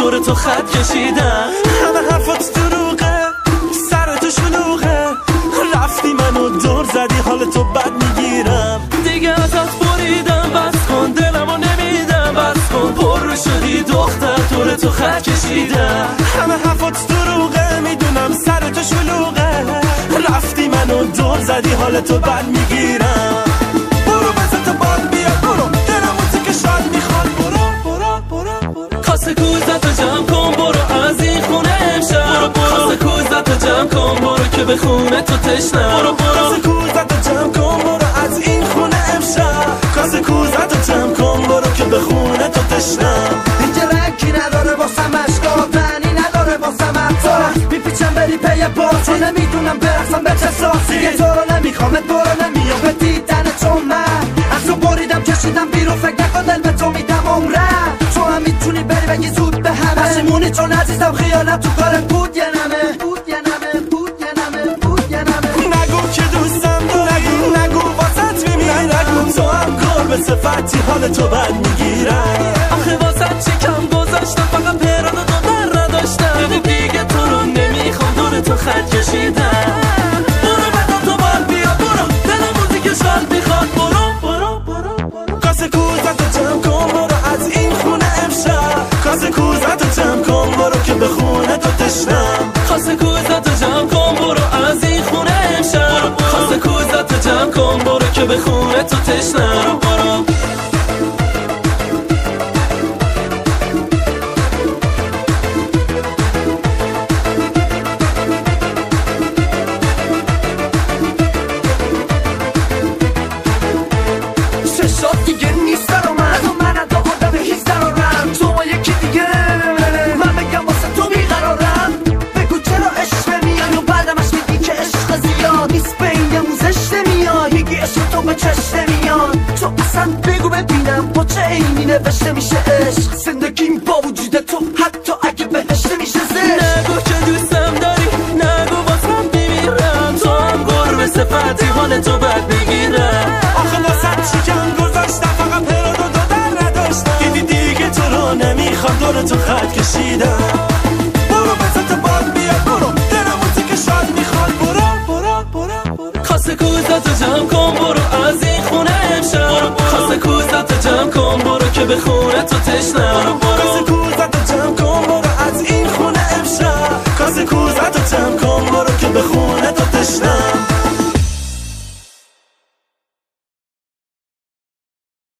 دور تو خط کشیدم. همه حرفات دروغه، سر تو شلوغه، رفتی منو دور زدی حال تو بد میگیرم. دیگه ازت بریدم، بس کن دلمو نمیدم، بس کن پر شدی دختر دور تو خط کشیدم. همه حرفات دروغه، میدونم سر تو شلوغه، رفتی منو دور زدی حال تو بد میگیرم. برو بزن تو باد بیا برو، دلم موزیک شاد میخواد برو برو برو برو. کاسه کوزتو جمع کن برو از این خونه امشب. برو برو کاسه کوزتو جمع کن برو که به خونه تو تشنم. برو برو کاسه کوزتو جمع کن برو از این خونه امشب. کاسه کوزتو جمع کن برو که به خونه تو تشنم. اینجا رنگی نداره واسم اشکال تنی نداره واسم افتا میپیچم بری پی باز چون نمیدونم برقصم به چه ساسی. یه تو رو نمیخوامت برو نمیام به دیدن چون من از تو بریدم کشیدم بیرون فکر نکن دل به تو میدم عمرم. تو هم میتونی بری بگی زود به همه پشیمونی چون عزیزم خیالم تو کارت بود یه نمه بود یه نمه بود یه نمه بود یه نمه. نگو که دوستم داری نگو واسط میمیرم. نگو تو هم گل به صفتی حال تو بد میگیرم. آخه واسط چکم گذاشتم فقط پراد و دو در نداشتم. دیگه تو رو نمیخوام دور تو خط کشیدم. برو بدا تو بال بیا برو، دلم موزیک شاد میخواد برو برو برو برو. کاسه کوزتو جمع کن برو از این خونه امشب. کاسه کوزتو جمع کن برو که به خونه تو تشنم. کاسه کوزتو جمع کن برو از این خونه امشب. کاسه کوزتو جمع کن برو که به خونه تو تشنم. برو برو دیگه نیست برا من تو آدم هیچ درارم تو یکی دیگه من بگم واسه تو بیقرارم. بگو چرا عشق میای و بعدمش میگی که عشق زیاد نیست به این موزش نمیاد. میگی عشق تو به چشم نمیاد. تو اصلا بگو ببینم با چه عینی نوشته میشه عشق. زندگیم با وجود تو حتی اگه بهش نمیشه زشت. نگو که دوستم داری نگو واسم میمیرم. تو هم گربه صفتی حال تو بد میگیرم. آخه واسه چیکم گذاشتم فقط پراد و دو در نداشتم. دیدی دیگه تو رو نمیخوام دور تو خط کشیدم. برو بزن تو باد بیا برو، دلم موزیک شاد میخواد برو برو برو برو. کاسه کوزتو جمع کن برو از این خونه امشب. کاسه کوزتو جمع کن برو که به خونه تو تشنم. کاسه کوزتو جمع کن برو از این خونه امشب.